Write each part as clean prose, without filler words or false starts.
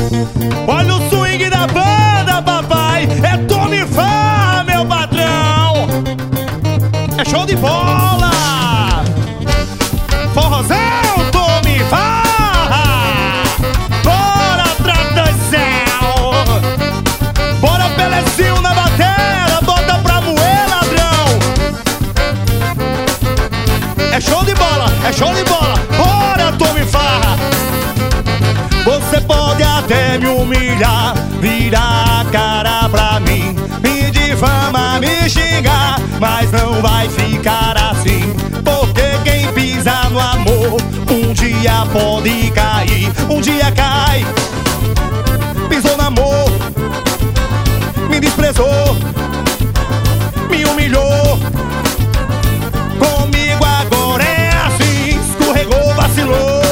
Olha o swing da banda, papai. É Tome Farra, meu patrão. É show de bola. Forrozão, Tome Farra. Bora, Tratazão. Bora, Pelezinho na batera. Bota pra moer, ladrão. É show de bola, é show de bola. Bora, Tome Farra. Você pode até me humilhar, virar a cara pra mim, me difamar, me xingar, mas não vai ficar assim. Porque quem pisa no amor, um dia pode cair. Um dia cai. Pisou no amor, me desprezou, me humilhou. Comigo agora é assim, escorregou, vacilou.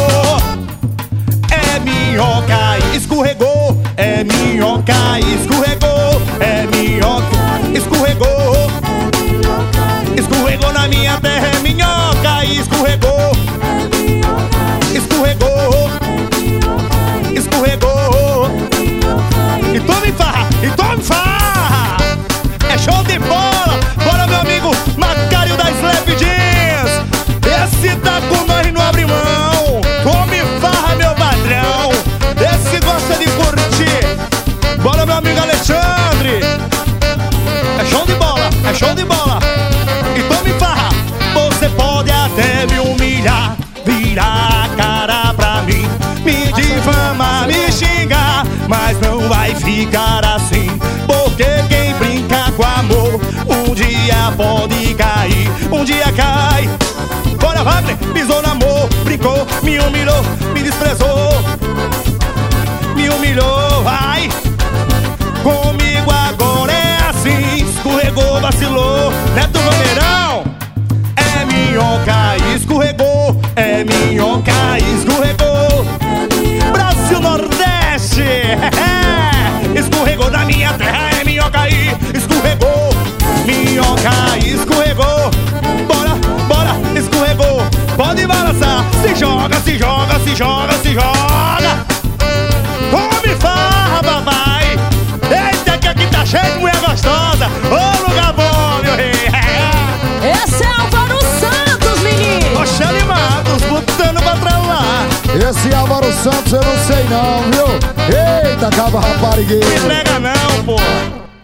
É minhoca, escorregou. É minhoca, escorregou. É minhoca, escorregou. Escorregou na minha terra, é minhoca, escorregou. Escorregou. Escorregou. E Tome Farra, e Tome Farra. É show de bola. Bora, meu amigo Macário da Slap Jeans. Esse tá com nós, não abre mão. Tome Farra, meu padrão. Esse gosta de curtir. Bora, meu amigo Alexandre. É show de bola, é show de bola. E Tome Farra. Você pode até me humilhar, virar a cara pra mim, me difamar, me xingar, mas não vai ficar assim. Porque quem brinca com amor, um dia pode cair. Um dia cai. Bora, Wagner, pisou no amor, brincou, me humilhou, me desprezou, me humilhou, vai. Comigo agora é assim, escorregou, vacilou. Neto Vaneirão. É minhoca, escorregou. É minhoca, escorregou. Brasil Nordeste. Escorregou na minha terra, é minhoca aí, escorregou. Minhoca, escorregou. Bora, bora, escorregou. Pode balançar, se joga, se joga, se joga, se joga. Tome Farra, papai. Eita, que aqui tá cheio de mulher gostosa. Ô, lugar bom, meu rei. Esse é Álvaro Santos, menino. Oxele Matos, botando pra trallar. Esse Álvaro Santos eu não sei não, viu? Eita, caba raparigueiro. Não entrega não, pô.